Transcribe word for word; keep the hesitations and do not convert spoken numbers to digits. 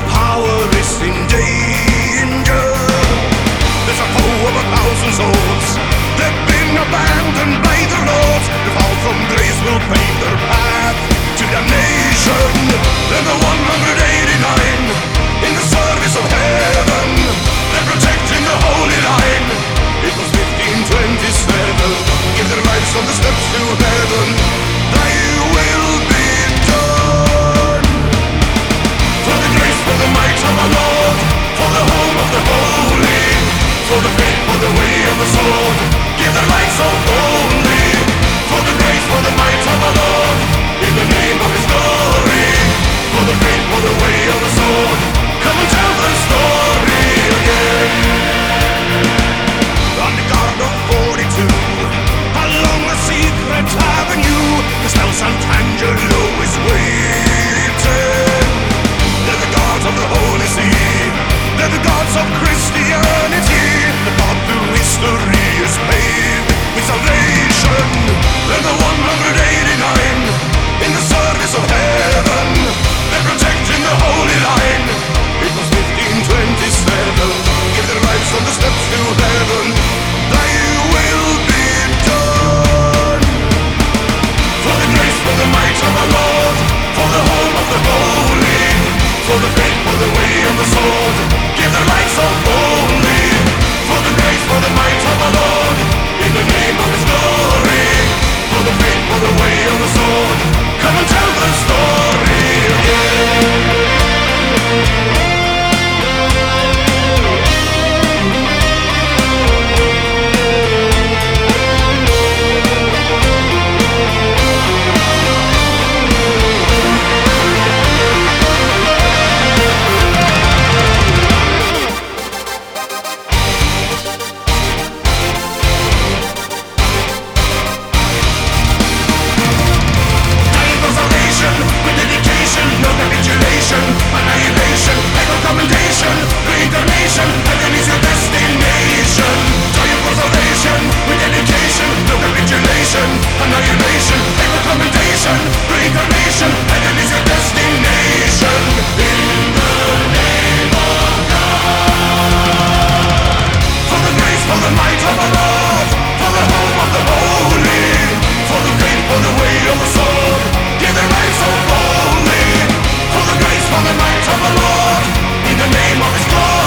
power is in danger. There's a foe of a thousand swords. They've been abandoned by the lords. The fall from grace will pave their path to damnation. They're the one hundred eighty-nine in the service of heaven. They're protecting the holy line. It was fifteen twenty-seven. Give their lives on the steps to heaven. Thy will be done. For the grace, for the might of our Lord, for the home of the holy, for the faith, for the way of the sword, give their lives so boldly. For the grace, for the might of our Lord, in the name of His glory, for the faith, for the way of the sword, come and tell the story again. On the guard of forty-two, along a secret avenue, Castel Sant'Angelo is waiting. They're the gods of the Holy See. They're the gods of Christianity. The path through history is paved with salvation. They're the one hundred eighty-nine in the service of heaven. They're protecting the holy line. It was fifteen twenty-seven. Give their lives on the steps to heaven. Thy will be done. For the grace, for the might of our Lord, for the home of the holy, for the faith, for the way of the sword, give their lives so boldly. For the grace, for the might of our Lord, in the name of His glory, for the faith, for the way of the sword, come and tell the story again. With dedication, no capitulation, annihilation, echo commendation, reincarnation, heaven is your destination. Triumph for salvation, with dedication, no capitulation, annihilation, echo commendation, reincarnation, heaven is your destination. In the name of God. For the grace, for the might of our Lord, for the home of the holy, for the faith, for the way of the sword, give their lives so boldly. For the grace, for the might of the Lord, in the name of His glory.